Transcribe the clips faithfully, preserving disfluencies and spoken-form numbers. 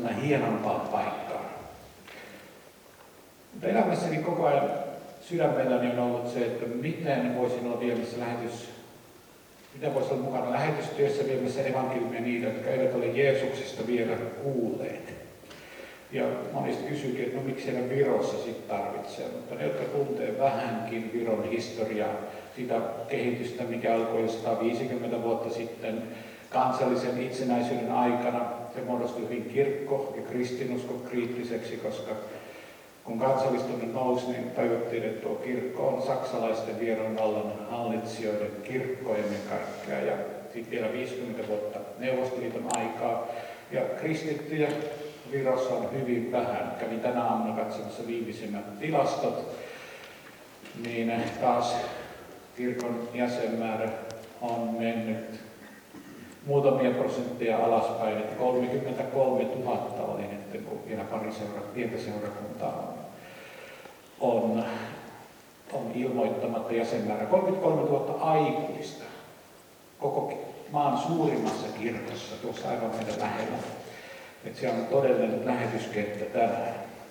mennä hienompaan paikkaan. Mutta elämässäni koko ajan sydämelläni on ollut se, että miten voisin olla viemässä lähetys, miten voisin olla mukana lähetystyössä viemässä evankeliumia niitä, jotka eivät ole Jeesuksesta vielä kuulleet. Ja monesti kysyykin, että no miksi siellä Virossa sitten tarvitsee, mutta ne, jotka tuntee vähänkin Viron historiaa, sitä kehitystä, mikä alkoi jo sata viisikymmentä vuotta sitten kansallisen itsenäisyyden aikana, se muodostui hyvin kirkko ja kristinusko kriittiseksi, koska kun kansallistuminen nousi, niin tajuttiin, että tuo kirkko on saksalaisten Viron vallan hallitsijoiden kirkko ennen kaikkea. Ja sitten vielä viisikymmentä vuotta Neuvostoliiton aikaa. Ja kristittyjä Virossa on hyvin vähän. Kävin tänä aamuna katsomassa viimeisimmät tilastot, niin taas kirkon jäsenmäärä on mennyt muutamia prosentteja alaspäin, että kolmekymmentäkolmetuhatta oli nyt, kun vielä pari seura, pientä seurakuntaa on, on, on ilmoittamatta jäsenmäärä. kolmekymmentäkolmetuhatta aikuista koko maan suurimmassa kirkossa, tuossa aivan meidän lähellä. Että siellä on todellinen lähetyskenttä tänään.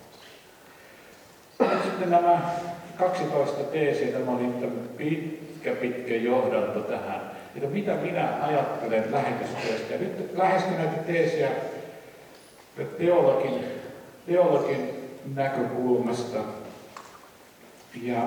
Sitten nämä kaksitoista teesiä, tämä oli pitkä, pitkä johdanto tähän. Että mitä minä ajattelen lähetystyöstä. Ja nyt lähestyn näitä teesiä teologin, teologin näkökulmasta. Ja,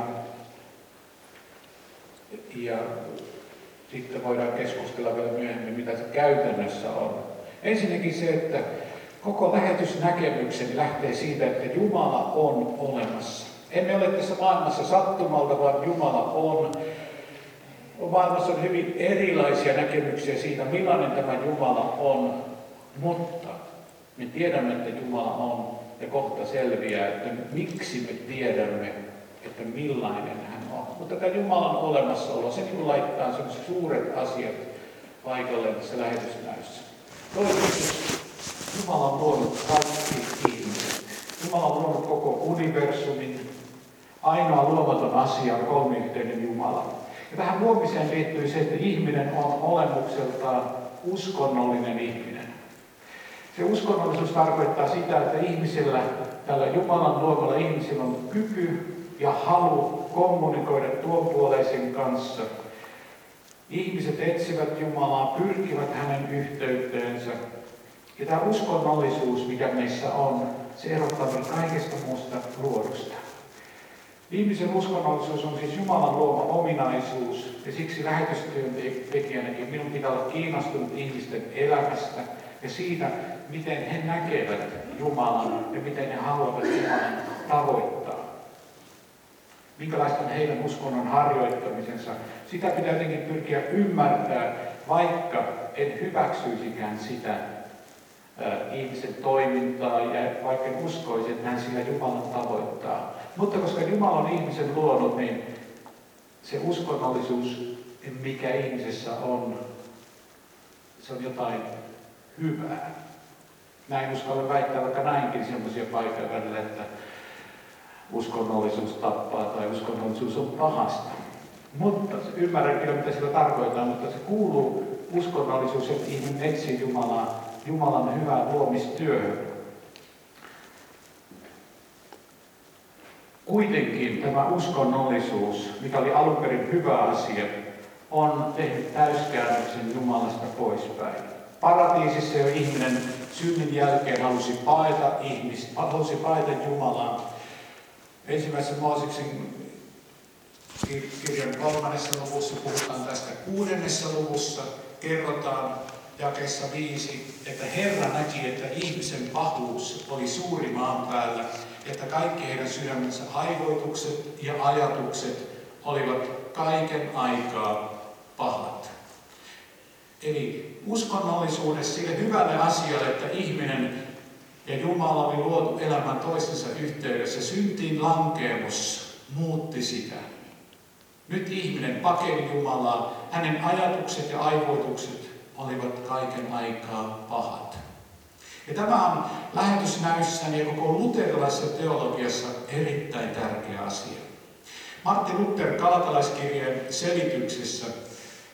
ja sitten voidaan keskustella vielä myöhemmin, mitä se käytännössä on. Ensinnäkin se, että koko lähetysnäkemykseni lähtee siitä, että Jumala on olemassa. Emme ole tässä maailmassa sattumalta, vaan Jumala on. Maailmassa on hyvin erilaisia näkemyksiä siitä, millainen tämä Jumala on, mutta me tiedämme, että Jumala on, ja kohta selviää, että miksi me tiedämme, että millainen hän on. Mutta tämä Jumalan olemassaolo, se niin laittaa sellaiset suuret asiat paikalleen tässä lähetysnäyssä. Toiseksi Jumala on luonut kaikki ihmiset. Jumala on luonut koko universumin. Ainoa luomaton asia on kolmiyhteinen Jumala. Ja tähän luomiseen liittyy se, että ihminen on olemukseltaan uskonnollinen ihminen. Se uskonnollisuus tarkoittaa sitä, että ihmisellä, tällä Jumalan luomalla ihmisellä on kyky ja halu kommunikoida tuon puoleisen kanssa. Ihmiset etsivät Jumalaa, pyrkivät hänen yhteyteensä. Ja tämä uskonnollisuus, mikä meissä on, se erottaa meitä kaikesta muusta luodusta. Ihmisen uskonnollisuus on siis Jumalan luoma ominaisuus, ja siksi lähetystyön tekijänäkin minun pitää olla kiinnostunut ihmisten elämästä ja siitä, miten he näkevät Jumalan ja miten he haluavat Jumalan tavoittaa. Minkälaista on heidän uskonnon harjoittamisensa. Sitä pitää jotenkin pyrkiä ymmärtää, vaikka en hyväksyisikään sitä ää, ihmisen toimintaa ja vaikka en uskoisi, että hän sillä Jumalan tavoittaa. Mutta koska Jumala on ihmisen luonut, niin se uskonnollisuus, mikä ihmisessä on, se on jotain hyvää. Näin uskalla väittää vaikka näinkin sellaisia paikkoja välillä, että uskonnollisuus tappaa tai uskonnollisuus on pahasta. Mutta ymmärrän kyllä, mitä sillä tarkoittaa, mutta se kuuluu uskonnollisuus, että ihminen etsii Jumalaa, Jumalan hyvää luomistyöhön. Kuitenkin tämä uskonnollisuus, mikä oli alun perin hyvä asia, on tehnyt täyskäännöksen Jumalasta poispäin. Paratiisissa jo ihminen synnin jälkeen halusi paeta ihmistä, halusi paeta Jumalaa. Ensimmäisen Mooseksen kirjan kolmannessa luvussa puhutaan tästä. Kuudennessa luvussa kerrotaan jakeessa viisi, että Herra näki, että ihmisen pahuus oli suuri maan päällä, että kaikki heidän sydämensä aivoitukset ja ajatukset olivat kaiken aikaa pahat. Eli uskonnollisuudessa sille hyvälle asialle, että ihminen ja Jumala oli luotu elämän toistensa yhteydessä, syntiin lankeemus muutti sitä. Nyt ihminen pakeni Jumalaa, hänen ajatukset ja aivoitukset olivat kaiken aikaa pahat. Ja tämä on lähetysnäyssäni ja koko luterilaisessa teologiassa erittäin tärkeä asia. Martin Luther Galatalaiskirjeen selityksessä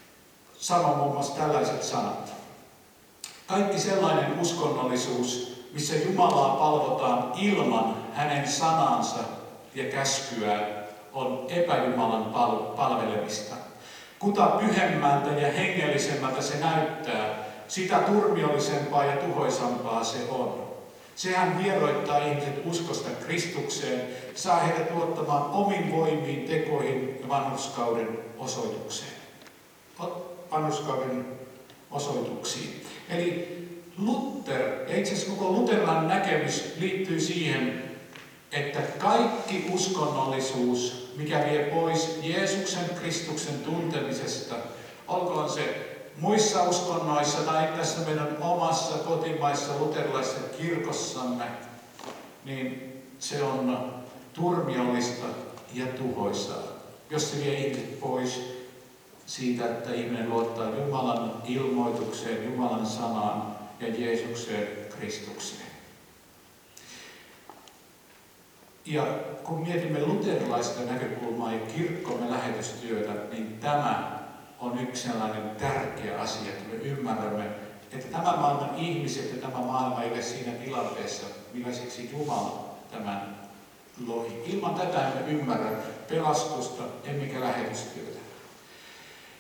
sanoo muun muassa tällaiset sanat. Kaikki sellainen uskonnollisuus, missä Jumalaa palvotaan ilman hänen sanansa ja käskyään, on epäjumalan pal- palvelemista. Kuta pyhemmältä ja hengellisemmältä se näyttää, sitä turmiollisempaa ja tuhoisampaa se on. Sehän vieroittaa ihmiset uskosta Kristukseen, saa heidät luottamaan omiin voimiin, tekoihin ja vanhurskauden osoitukseen. Vanhurskauden osoituksiin. Eli Luther, ja itse asiassa koko luterilainen näkemys liittyy siihen, että kaikki uskonnollisuus, mikä vie pois Jeesuksen Kristuksen tuntemisesta, olkoon se muissa uskonnoissa tai tässä meidän omassa kotimaissa luterilaisessa kirkossamme, niin se on turmiollista ja tuhoisaa, jos se vie ihmiset pois siitä, että ihminen luottaa Jumalan ilmoitukseen, Jumalan sanaan ja Jeesukseen Kristukseen. Ja kun mietimme luterilaista näkökulmaa ja kirkkomme lähetystyötä, niin tämä on yksi sellainen tärkeä asia, että me ymmärrämme, että tämä maailman ihmiset ja tämä maailma ei ole siinä tilanteessa, millaiseksi Jumala tämän loi. Ilman tätä emme ymmärrä pelastusta emmekä lähetystyötä.